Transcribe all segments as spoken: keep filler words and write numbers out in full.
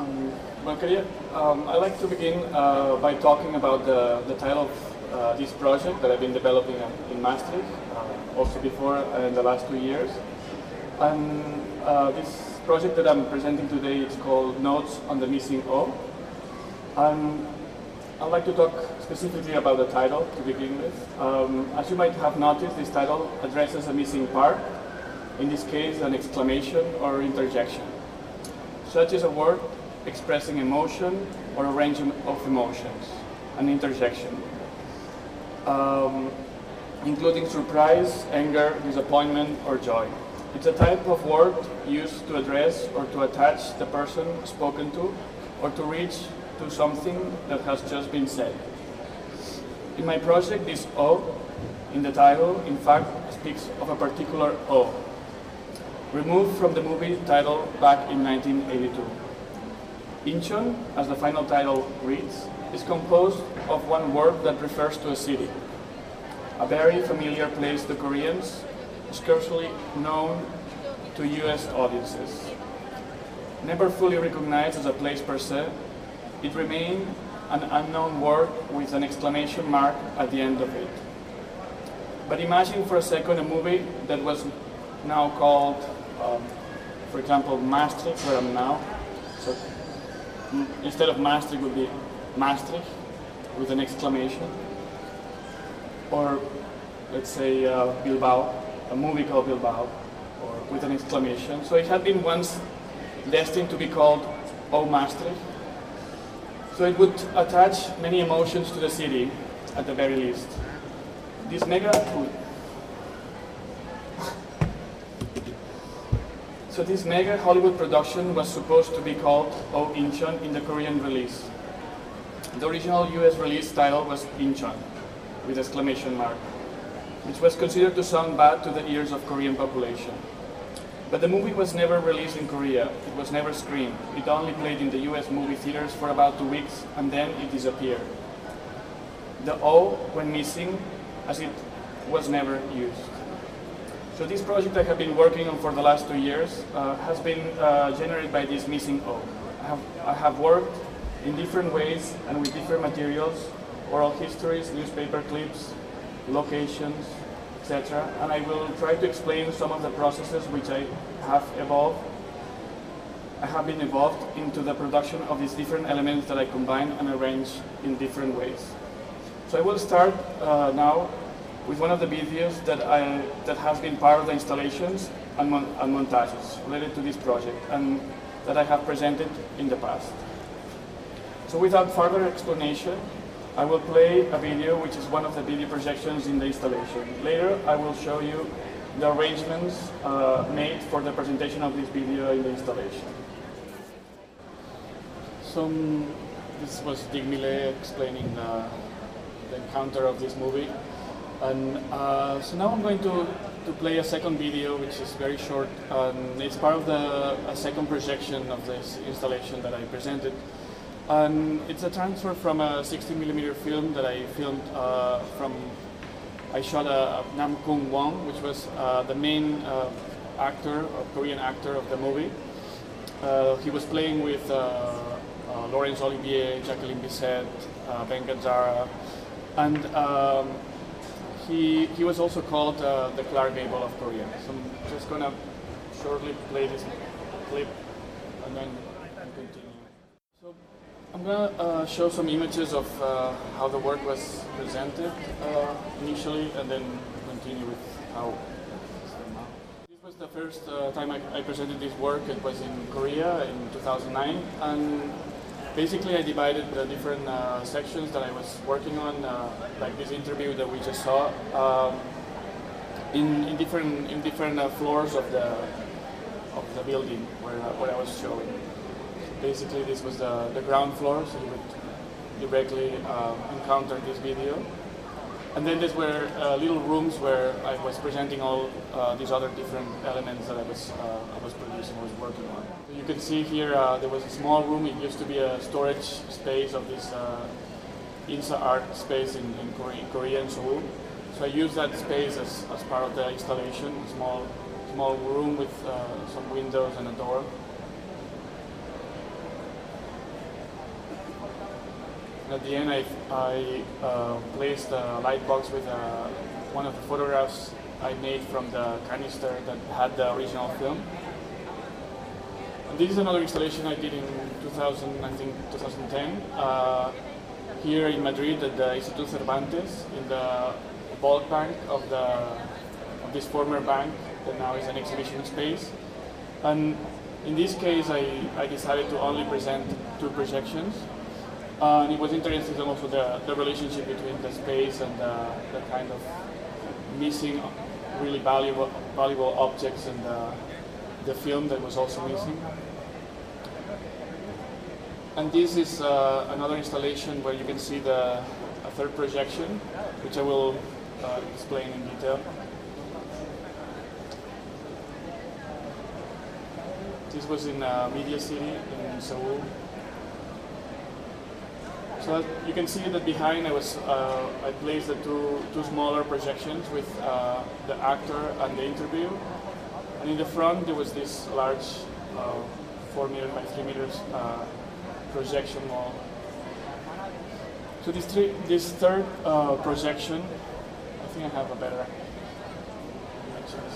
Um, well, Karia, um, I'd like to begin uh, by talking about the, the title of uh, this project that I've been developing in Maastricht, uh, also before uh, in the last two years. And uh, this project that I'm presenting today is called Notes on the Missing O. And I'd like to talk specifically about the title to begin with. Um, as you might have noticed, this title addresses a missing part, in this case an exclamation or interjection. Such is a word expressing emotion or a range of emotions, an interjection, um, including surprise, anger, disappointment, or joy. It's a type of word used to address or to attach the person spoken to, or to reach to something that has just been said. In my project, this O in the title, in fact, speaks of a particular O, removed from the movie title back in nineteen eighty-two. Incheon, as the final title reads, is composed of one word that refers to a city, a very familiar place to Koreans, scarcely known to U S audiences. Never fully recognized as a place per se, it remained an unknown word with an exclamation mark at the end of it. But imagine for a second a movie that was now called, um, for example, Maastricht, where I'm now. So instead of Maastricht would be Maastricht with an exclamation. Or let's say uh, Bilbao, a movie called Bilbao, or with an exclamation. So it had been once destined to be called O Maastricht. So it would attach many emotions to the city, at the very least. This mega So this mega Hollywood production was supposed to be called O Incheon in the Korean release. The original U S release title was Incheon, with exclamation mark, which was considered to sound bad to the ears of Korean population. But the movie was never released in Korea. It was never screened. It only played in the U S movie theaters for about two weeks, and then it disappeared. The O went missing, as it was never used. So this project I have been working on for the last two years uh, has been uh, generated by this missing O. I have, I have worked in different ways and with different materials, oral histories, newspaper clips, locations, et cetera. And I will try to explain some of the processes which I have evolved. I have been involved into the production of these different elements that I combine and arrange in different ways. So I will start uh, now with one of the videos that, I, that has been part of the installations and, mon and montages related to this project and that I have presented in the past. So without further explanation, I will play a video which is one of the video projections in the installation. Later I will show you the arrangements uh, made for the presentation of this video in the installation. So um, this was Dig Millet explaining the, the encounter of this movie. And uh, so now I'm going to, to play a second video, which is very short. Um, it's part of the a second projection of this installation that I presented. And it's a transfer from a sixty millimeter film that I filmed uh, from, I shot a, a Nam Kung Wong, which was uh, the main uh, actor, or Korean actor of the movie. Uh, he was playing with uh, uh, Laurence Olivier, Jacqueline Bisset, uh, Ben Gazzara, and um, He, he was also called uh, the Clark Gable of Korea. So I'm just going to shortly play this clip and then continue. So I'm going to uh, show some images of uh, how the work was presented uh, initially and then continue with how it's done now. This was the first uh, time I, I presented this work. It was in Korea in two thousand nine. And basically, I divided the different uh, sections that I was working on, uh, like this interview that we just saw, um, in, in different in different uh, floors of the of the building where uh, where I was showing. Basically, this was the the ground floor, so you would directly uh, encounter this video. And then these were uh, little rooms where I was presenting all uh, these other different elements that I was uh, I was producing, was working on. You can see here uh, there was a small room. It used to be a storage space of this uh, Insa art space in, in Korea, Korea and Seoul. So I used that space as, as part of the installation, a small, small room with uh, some windows and a door. And at the end, I, I uh, placed a light box with uh, one of the photographs I made from the canister that had the original film. And this is another installation I did in two thousand, I think two thousand ten, uh, here in Madrid at the Instituto Cervantes, in the bulk bank of, the, of this former bank that now is an exhibition space. And in this case, I, I decided to only present two projections. Uh, and it was interesting also the, the relationship between the space and the, the kind of missing really valuable valuable objects and the, the film that was also missing. And this is uh, another installation where you can see the a third projection, which I will uh, explain in detail. This was in uh, Media City in Seoul. So you can see that behind I was uh, I placed the two two smaller projections with uh, the actor and the interview, and in the front there was this large uh, four meter by three meters uh, projection wall. So this three, this third uh, projection, I think I have a better images.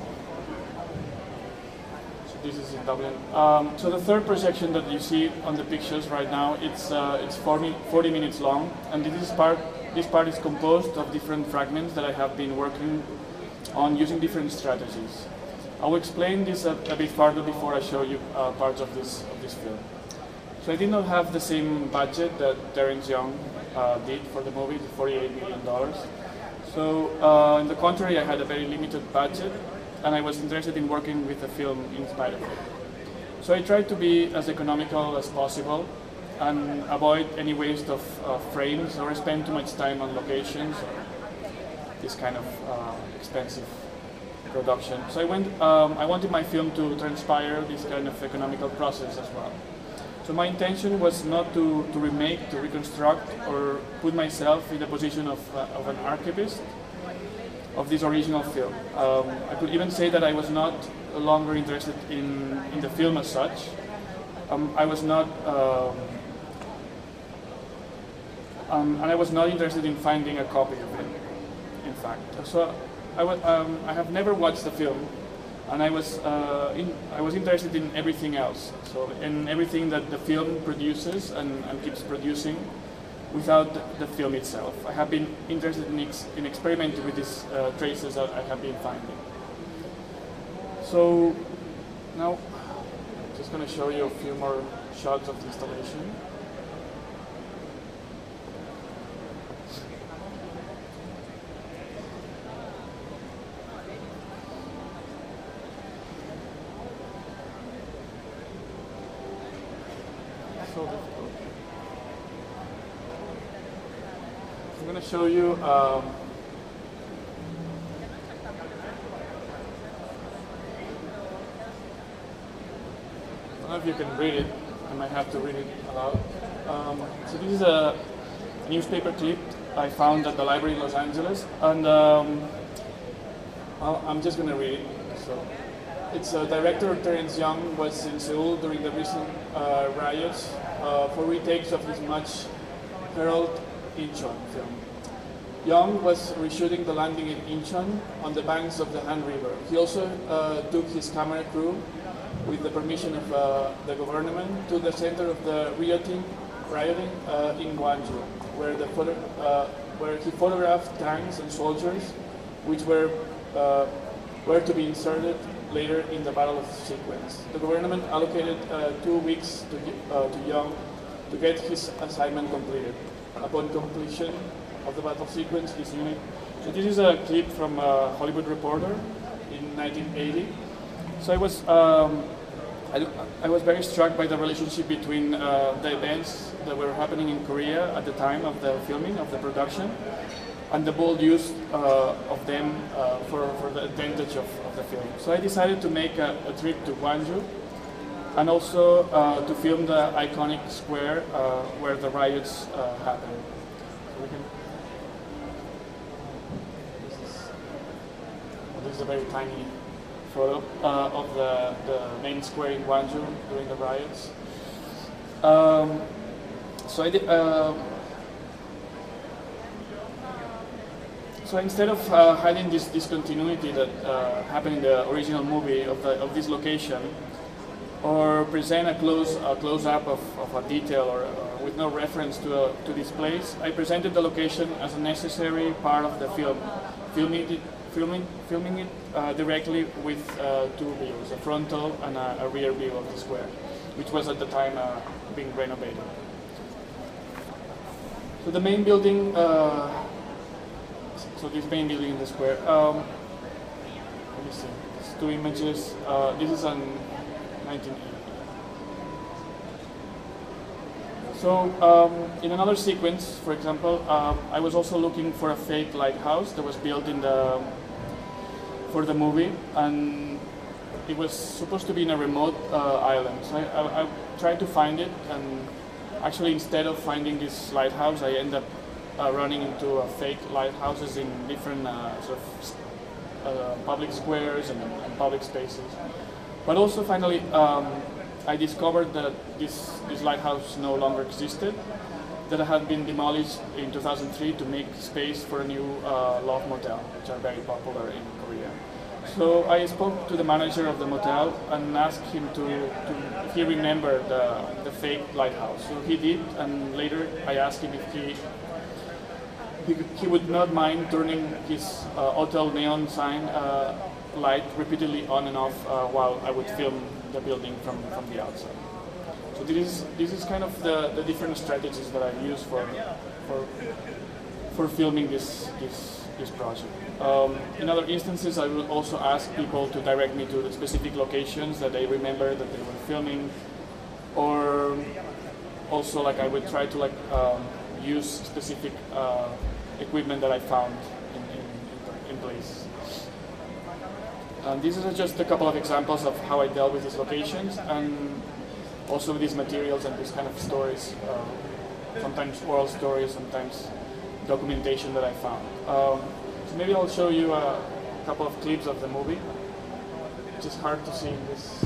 This is in Dublin. Um, so the third projection that you see on the pictures right now, it's uh, it's forty, forty minutes long, and this is part. This part is composed of different fragments that I have been working on using different strategies. I will explain this a, a bit further before I show you uh, parts of this of this film. So I did not have the same budget that Terence Young uh, did for the movie, the forty-eight million dollars. So uh, on the contrary, I had a very limited budget, and I was interested in working with the film in spite of it. So I tried to be as economical as possible and avoid any waste of uh, frames or spend too much time on locations or this kind of uh, expensive production. So I, went, um, I wanted my film to transpire this kind of economical process as well. So my intention was not to, to remake, to reconstruct, or put myself in the position of, uh, of an archivist of this original film. Um, I could even say that I was not longer interested in, in the film as such. Um, I was not, um, um, and I was not interested in finding a copy of it, in fact. So I, was, um, I have never watched the film, and I was, uh, in, I was interested in everything else. So in everything that the film produces and, and keeps producing, without the film itself. I have been interested in, ex in experimenting with these uh, traces that I have been finding. So now I'm just going to show you a few more shots of the installation. So difficult. I'm going to show you um, I don't know if you can read it. I might have to read it aloud. Um, so this is a newspaper clip I found at the library in Los Angeles, and um, well, I'm just going to read it. So it's uh, director Terence Young was in Seoul during the recent uh, riots uh, for retakes of his much heralded Incheon film. Young was reshooting the landing in Incheon on the banks of the Han River. He also uh, took his camera crew, with the permission of uh, the government, to the center of the rioting, rioting uh, in Gwangju, where, the photo, uh, where he photographed tanks and soldiers, which were uh, were to be inserted later in the battle sequence. The government allocated uh, two weeks to, uh, to Young to get his assignment completed. Upon completion of the battle sequence, his unit. So this is a clip from a Hollywood Reporter in nineteen eighty. So I was um, I, I was very struck by the relationship between uh, the events that were happening in Korea at the time of the filming of the production, and the bold use uh, of them uh, for for the advantage of, of the film. So I decided to make a, a trip to Gwangju, and also uh, to film the iconic square uh, where the riots uh, happened. So we can, this, is, this is a very tiny photo uh, of the, the main square in Gwangju during the riots. Um, so I did, uh, so instead of uh, hiding this discontinuity that uh, happened in the original movie of, the, of this location, or present a close a close up of, of a detail or uh, with no reference to a, to this place, I presented the location as a necessary part of the film, filming it, filming filming it uh, directly with uh, two views, a frontal and a, a rear view of the square, which was at the time uh, being renovated. So the main building, uh, so this main building in the square. Um, let me see. It's two images. Uh, this is an nineteen eighty. So um, in another sequence, for example, uh, I was also looking for a fake lighthouse that was built in the for the movie, and it was supposed to be in a remote uh, island. So I, I, I tried to find it, and actually instead of finding this lighthouse, I ended up uh, running into uh, fake lighthouses in different uh, sort of uh, public squares and, and public spaces. But also, finally, um, I discovered that this, this lighthouse no longer existed, that it had been demolished in two thousand three to make space for a new uh, Love Motel, which are very popular in Korea. So I spoke to the manager of the motel and asked him to, to if he remembered the, the fake lighthouse. So he did, and later I asked him if he he, he would not mind turning his uh, hotel neon sign uh, light repeatedly on and off uh, while I would film the building from, from the outside. So this is this is kind of the, the different strategies that I use for for for filming this this this project. Um, in other instances, I will also ask people to direct me to the specific locations that they remember that they were filming, or also like I would try to like um, use specific uh, equipment that I found in, in, in place. And these are just a couple of examples of how I dealt with these locations, and also with these materials and these kind of stories, uh, sometimes oral stories, sometimes documentation that I found. Um, so maybe I'll show you a couple of clips of the movie, which is hard to see in this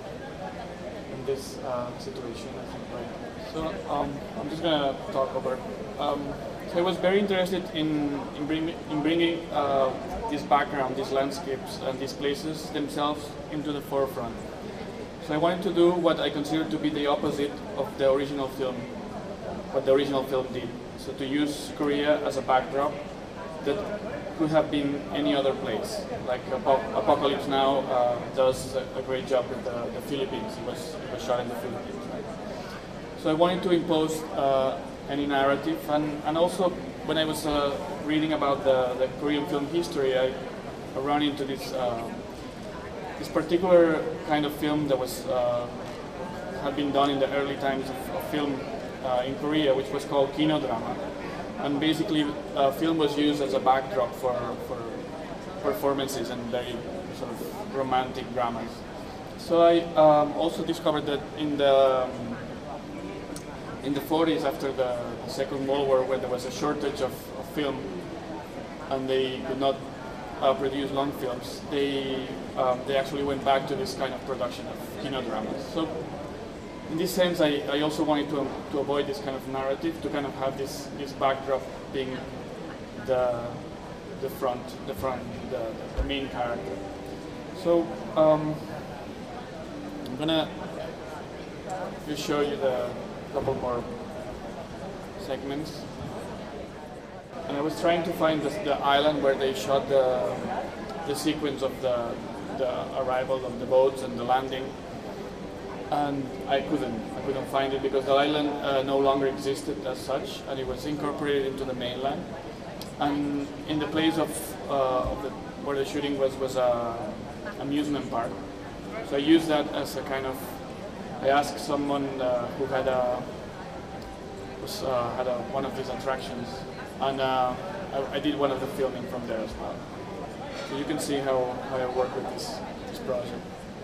in this uh, situation, I think, right? So um, I'm just gonna talk over. Um, so I was very interested in in, bring, in bringing uh, this background, these landscapes, and these places themselves into the forefront. So I wanted to do what I consider to be the opposite of the original film, what the original film did. So to use Korea as a backdrop that could have been any other place. Like Apocalypse Now uh, does a, a great job with the, the Philippines. It was, it was shot in the Philippines, right? So I wanted to impose uh, any narrative, and, and also when I was uh, reading about the, the Korean film history, I, I ran into this uh, this particular kind of film that was uh, had been done in the early times of, of film uh, in Korea, which was called kinodrama, and basically uh, film was used as a backdrop for for performances and very sort of romantic dramas. So I um, also discovered that in the um, in the forties, after the, the Second World War, when there was a shortage of, of film and they could not uh, produce long films, they um, they actually went back to this kind of production of kinodramas. So in this sense, I, I also wanted to, to avoid this kind of narrative, to kind of have this, this backdrop being the the front, the front, the, the main character. So um, I'm gonna just show you the couple more segments. And I was trying to find the, the island where they shot the the sequence of the the arrival of the boats and the landing, and I couldn't I couldn't find it because the island uh, no longer existed as such, and it was incorporated into the mainland. And in the place of, uh, of the, where the shooting was was a amusement park. So I used that as a kind of. I asked someone uh, who had a was, uh, had a, one of these attractions, and uh, I, I did one of the filming from there as well. So you can see how, how I work with this this project.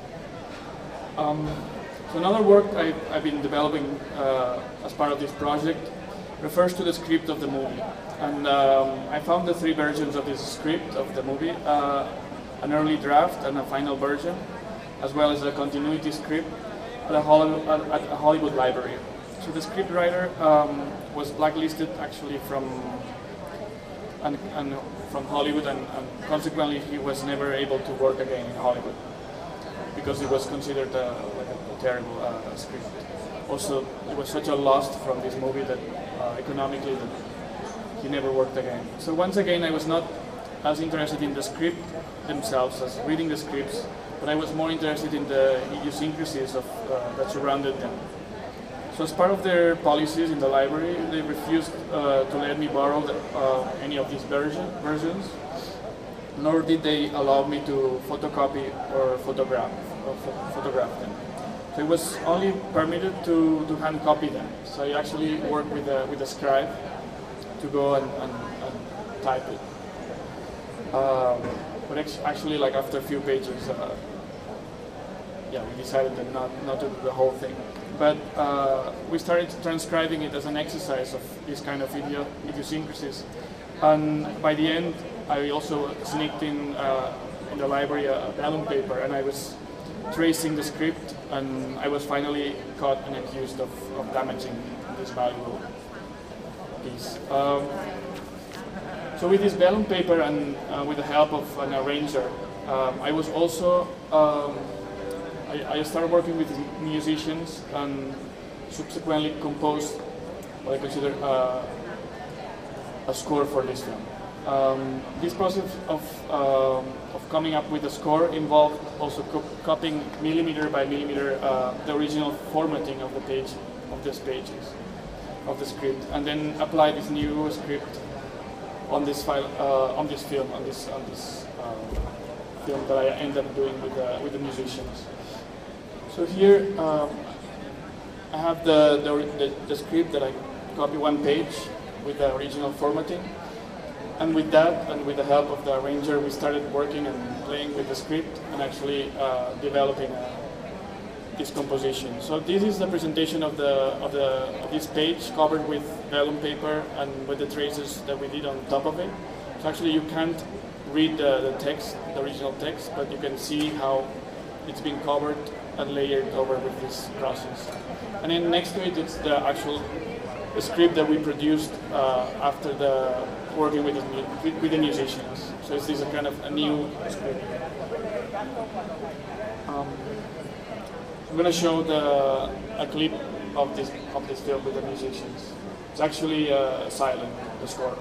Um, so another work I, I've been developing uh, as part of this project refers to the script of the movie, and um, I found the three versions of this script of the movie: uh, an early draft and a final version, as well as a continuity script. At a, Hollywood, at a Hollywood library. So the scriptwriter um, was blacklisted actually from and, and from Hollywood, and, and consequently he was never able to work again in Hollywood because it was considered uh, like a, a terrible uh, script. Also, it was such a loss from this movie that uh, economically that he never worked again. So once again, I was not as interested in the script themselves as reading the scripts, but I was more interested in the idiosyncrasies of, uh, that surrounded them. So as part of their policies in the library, they refused uh, to let me borrow the, uh, any of these version, versions, nor did they allow me to photocopy or photograph, or pho photograph them. So it was only permitted to, to hand copy them. So I actually worked with a, with a scribe to go and, and, and type it. Um, but actually, like after a few pages, uh, yeah, we decided that not, not to do the whole thing. But uh, we started transcribing it as an exercise of this kind of idio idiosyncrasies. And by the end, I also sneaked in uh, in the library a vellum paper, and I was tracing the script, and I was finally caught and accused of, of damaging this valuable piece. Um, so with this vellum paper and uh, with the help of an arranger, um, I was also um, I, I started working with musicians and subsequently composed what I consider uh, a score for this film. Um, this process of, um, of coming up with a score involved also co copying millimeter by millimeter uh, the original formatting of the page, of these pages, of the script, and then apply this new script on this file, uh, on this film, on this on this uh, film that I ended up doing with the, with the musicians. So here um, I have the, the, the, the script that I copy one page with the original formatting. And with that, and with the help of the arranger, we started working and playing with the script and actually uh, developing uh, this composition. So this is the presentation of the of the of this page covered with vellum paper and with the traces that we did on top of it. So actually, you can't read the, the text, the original text, but you can see how it's been covered and layered over with this process. And then next to it, it's the actual the script that we produced uh, after the working with the, with, with the musicians. So it's this a kind of a new script. Um, I'm going to show the a clip of this of this film with the musicians. It's actually uh, silent, the score.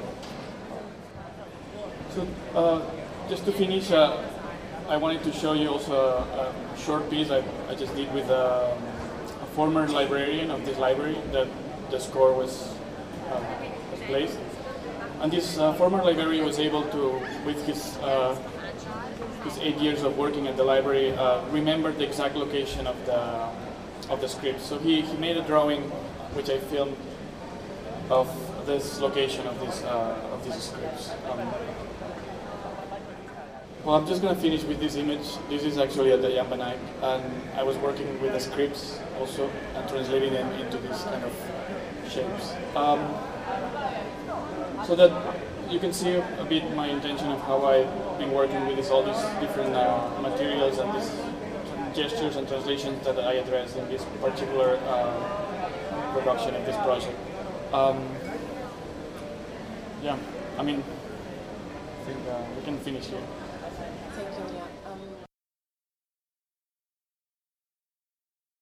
So uh, just to finish, uh, I wanted to show you also a, a short piece I, I just did with a, a former librarian of this library that the score was, um, was placed. And this uh, former librarian was able to, with his, uh, his eight years of working at the library, uh, remember the exact location of the, of the script. So he, he made a drawing, which I filmed, of this location of, this, uh, of these scripts. Um, well, I'm just going to finish with this image. This is actually at the Yambanag, and I was working with the scripts also and translating them into this kind of shapes. Um, so that you can see a bit my intention of how I've been working with this, all these different uh, materials and these gestures and translations that I address in this particular uh, production of this project. Um, yeah, I mean, I think uh, we can finish here. Thank you, yeah.